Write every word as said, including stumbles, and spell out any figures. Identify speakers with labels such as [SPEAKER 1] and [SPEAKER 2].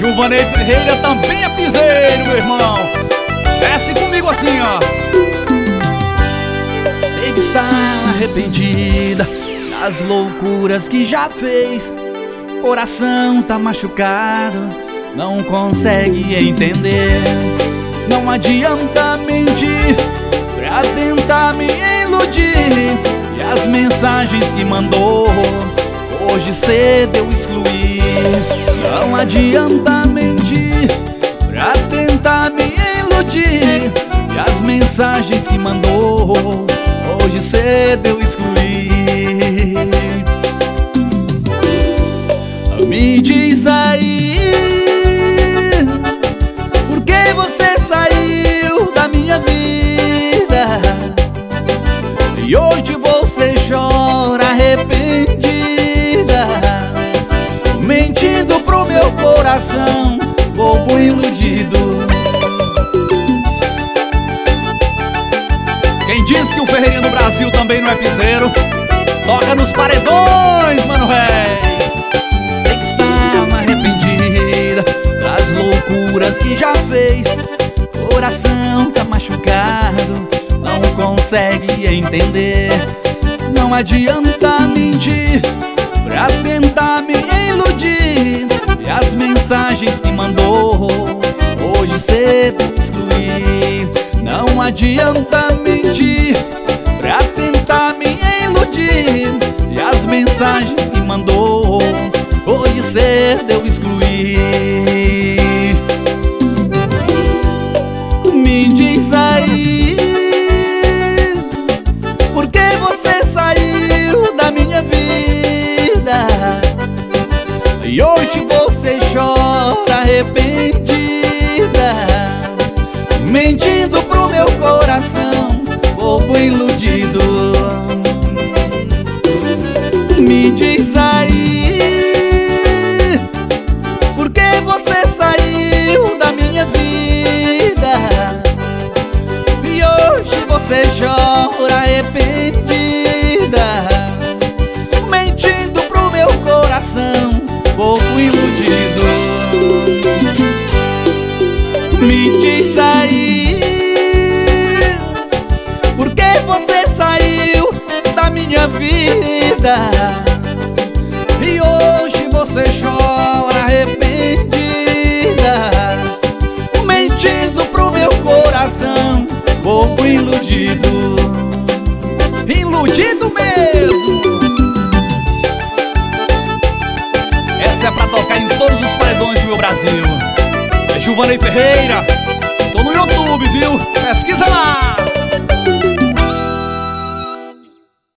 [SPEAKER 1] Gilvanei Ferreira também é piseiro, meu irmão. Desce comigo assim, ó.
[SPEAKER 2] Sei que está arrependida das loucuras que já fez. Coração tá machucado, não consegue entender. Não adianta mentir pra tentar me iludir. E as mensagens que mandou hoje cedo eu excluí. Não adianta mentir pra tentar me iludir. E as mensagens que mandou hoje cedo eu excluí. Me diz aí, por que você saiu da minha vida? E hoje você chora arrependida, mentindo pro meu coração, bobo iludido.
[SPEAKER 1] Quem diz que o Ferreirinha do Brasil também não é piseiro, toca nos paredões, mano, véi.
[SPEAKER 2] Sei que está arrependida das loucuras que já fez. Coração tá machucado, não consegue entender. Não adianta mentir pra tentar me iludir. E as mensagens que mandou hoje cedo excluí. Não adianta mentir pra tentar me iludir. E as mensagens que mandou hoje cedo eu excluí. Me diz aí, por que você saiu da minha vida? E hoje você chora arrependida, mentindo pro meu coração, bobo iludido. Me diz aí, por que você saiu da minha vida? E hoje você chora arrependida, mentindo pro meu coração, bobo iludido. Me diz aí, por que você saiu da minha vida? E hoje você chora arrependida, mentindo pro meu coração, bobo iludido.
[SPEAKER 1] Iludido mesmo. Essa é pra tocar em todos os paredões do meu Brasil. É Gilvanei Ferreira. Tô no YouTube, viu? Pesquisa lá.